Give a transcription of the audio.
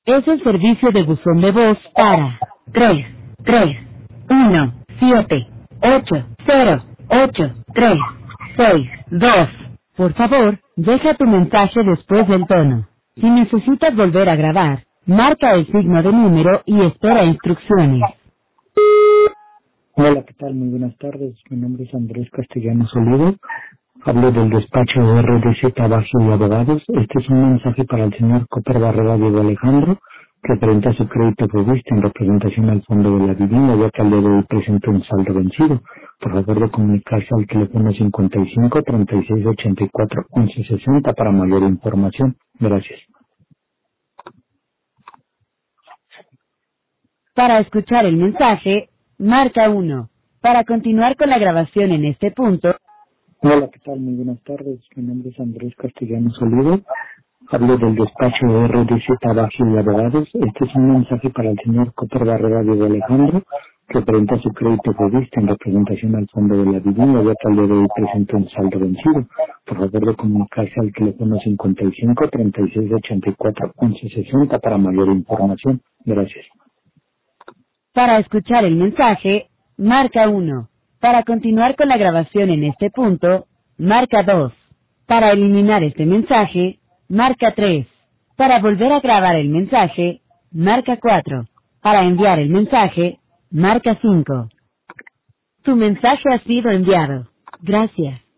Es el servicio de buzón de voz para 33178083662. Por favor, deja tu mensaje después del tono. Si necesitas volver a grabar, marca el signo de número y espera instrucciones. Hola, ¿qué tal? Muy buenas tardes. Mi nombre es Andrés Castellanos Olivo. Hablo del despacho de RDZ Bajo y Abogados. Este es un mensaje para el señor Copper Barrera Diego Alejandro, que presenta su crédito previsto en representación al Fondo de la Vivienda, ya que al día de hoy presenta un saldo vencido. Por favor de comunicarse al teléfono 55 36 84 11 60 para mayor información. Gracias. Para escuchar el mensaje, marca 1. Para continuar con la grabación en este punto. Hola, ¿qué tal? Muy buenas tardes. Mi nombre es Andrés Castellanos Olivo. Hablo del despacho de RDZ Bajo y Abogados. Este es un mensaje para el señor Copper Barrera Diego Alejandro, que presenta su crédito previsto en representación al Fondo de la Vivienda, ya que al día de hoy presenta un saldo vencido. Por favor de comunicarse al teléfono 55 36 84 11 60 para mayor información. Gracias. Para escuchar el mensaje, marca 1. Para continuar con la grabación en este punto, marca 2. Para eliminar este mensaje, marca 3. Para volver a grabar el mensaje, marca 4. Para enviar el mensaje, marca 5. Tu mensaje ha sido enviado. Gracias.